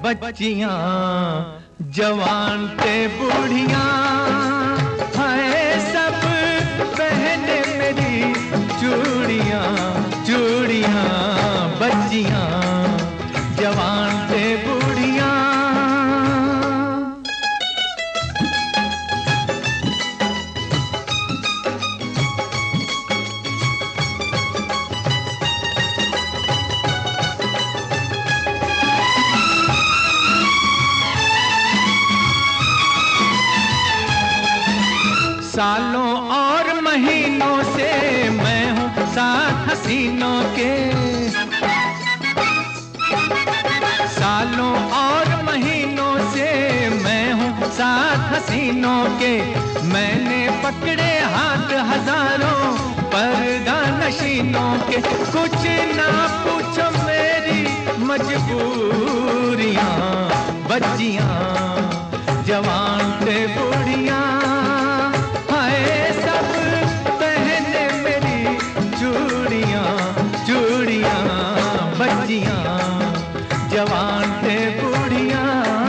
बच्चियां जवान ते बूढ़ियां, हाय सब पहने मेरी चूड़ियां चूड़ियां, बच्चियां जवान ते बूढ़ियां। सालों और महीनों से मैं हूँ साथ हसीनों के, सालों और महीनों से मैं हूँ साथ हसीनों के। मैंने पकड़े हाथ हजारों पर्दा नशीनों के, कुछ ना पूछो मेरी मजबूरियां, बच्चियां जवान ते बूढ़ियां, बच्चियां जवान ते बूढ़ियां।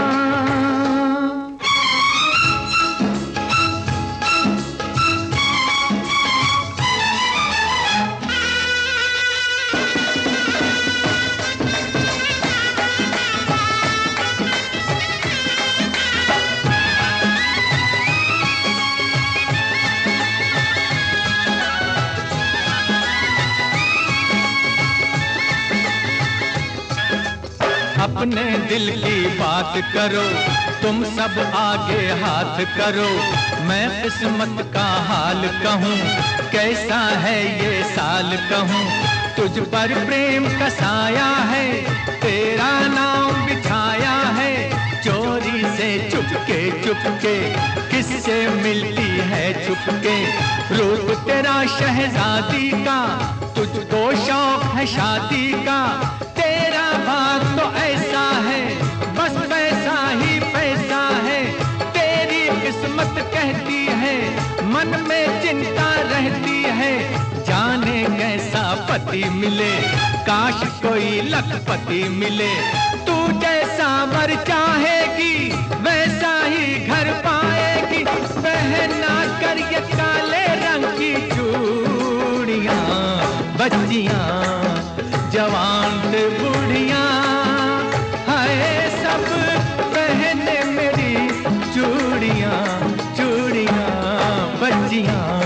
अपने दिल की बात करो, तुम सब आगे हाथ करो, मैं किस्मत का हाल कहूँ, कैसा है ये साल कहूँ। तुझ पर प्रेम का साया है, तेरा नाम बिछाया है, चोरी से चुपके चुपके किससे मिलती है चुपके। रूप तेरा शहजादी का, तुझको शौक है शादी का, तेरा भाग तो ऐसा है बस पैसा ही पैसा है। तेरी किस्मत कहती है, मन में चिंता रहती है, जाने कैसा पति मिले, काश कोई लखपति मिले। तू जैसा वर चाहेगी वैसा ही घर पाएगी, पहना कर ये काले रंग की चूड़ियां, बच्चियां जवान ते बूढ़ियां, हाय सब पहने मेरी चूड़ियां चूड़ियां, बच्चियां